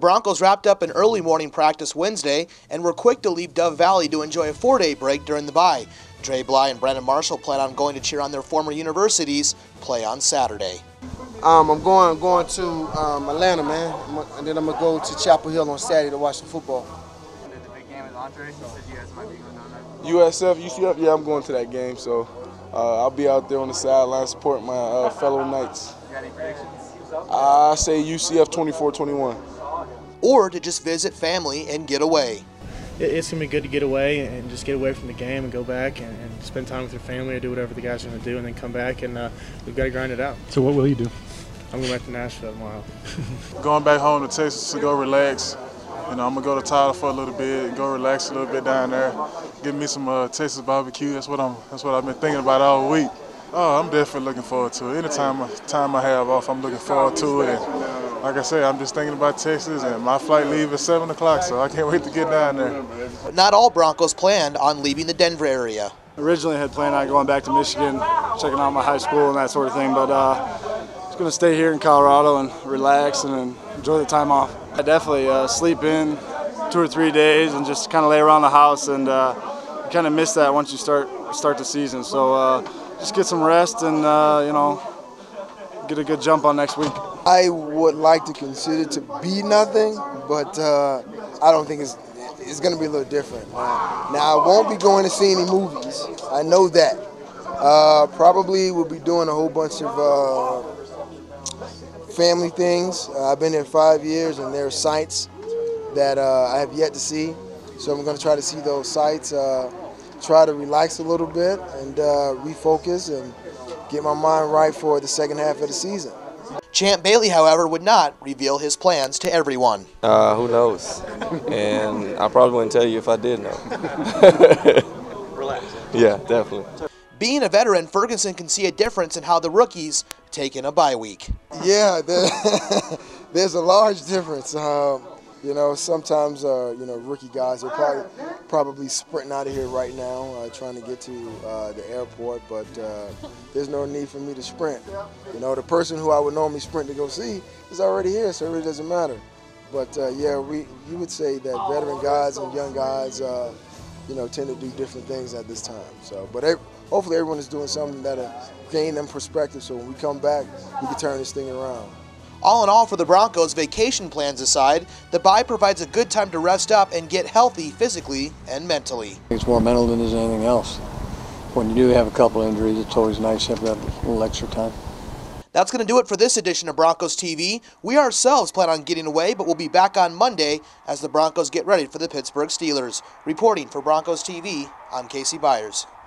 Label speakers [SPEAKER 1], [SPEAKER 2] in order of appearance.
[SPEAKER 1] Broncos wrapped up an early morning practice Wednesday and were quick to leave Dove Valley to enjoy a 4-day break during the bye. Dre Bly and Brandon Marshall plan on going to cheer on their former universities play on Saturday.
[SPEAKER 2] I'm going to Atlanta, man, and then I'm going to go to Chapel Hill on Saturday to watch some football.
[SPEAKER 3] The big game with Andre, you said you guys might be going down there.
[SPEAKER 4] USF, UCF, yeah, I'm going to that game, so I'll be out there on the sideline supporting my fellow Knights.
[SPEAKER 3] You got any predictions?
[SPEAKER 4] I say UCF 24-21.
[SPEAKER 1] Or to just visit family and get away.
[SPEAKER 5] It's going to be good to get away and just get away from the game and go back and spend time with your family or do whatever the guys are going to do and then come back and we've got to grind it out.
[SPEAKER 6] So what will you do?
[SPEAKER 5] I'm going back to Nashville tomorrow.
[SPEAKER 7] Going back home to Texas to go relax. You know, I'm going to go to Tyler for a little bit, go relax a little bit down there, give me some Texas barbecue. That's what I've been thinking about all week. Oh, I'm definitely looking forward to it. Anytime I have off, I'm looking forward to it. And like I say, I'm just thinking about Texas, and my flight leaves at 7 o'clock, so I can't wait to get down there.
[SPEAKER 1] But not all Broncos planned on leaving the Denver area.
[SPEAKER 8] Originally I had planned on going back to Michigan, checking out my high school and that sort of thing, but just going to stay here in Colorado and relax and enjoy the time off. I definitely sleep in 2 or 3 days and just kind of lay around the house, and you kind of miss that once you start the season. So just get some rest and you know, get a good jump on next week.
[SPEAKER 2] I would like to consider to be nothing, but I don't think it's going to be a little different. Now, I won't be going to see any movies. I know that. Probably will be doing a whole bunch of family things. I've been here 5 years, and there are sites that I have yet to see. So I'm going to try to see those sites, try to relax a little bit and refocus and get my mind right for the second half of the season.
[SPEAKER 1] Champ Bailey, however, would not reveal his plans to everyone.
[SPEAKER 9] Who knows? And I probably wouldn't tell you if I did know.
[SPEAKER 1] Relax.
[SPEAKER 9] Yeah, definitely.
[SPEAKER 1] Being a veteran, Ferguson can see a difference in how the rookies take in a bye week.
[SPEAKER 2] Yeah, there's a large difference. You know, sometimes you know, rookie guys are probably sprinting out of here right now, trying to get to the airport. But there's no need for me to sprint. You know, the person who I would normally sprint to go see is already here, so it really doesn't matter. But yeah, you would say that veteran guys and young guys, you know, tend to do different things at this time. So, but hopefully everyone is doing something that'll gain them perspective. So when we come back, we can turn this thing around.
[SPEAKER 1] All in all, for the Broncos, vacation plans aside, the bye provides a good time to rest up and get healthy physically and mentally.
[SPEAKER 10] It's more mental than it is anything else. When you do have a couple injuries, it's always nice to have that little extra time.
[SPEAKER 1] That's going to do it for this edition of Broncos TV. We ourselves plan on getting away, but we'll be back on Monday as the Broncos get ready for the Pittsburgh Steelers. Reporting for Broncos TV, I'm Casey Byers.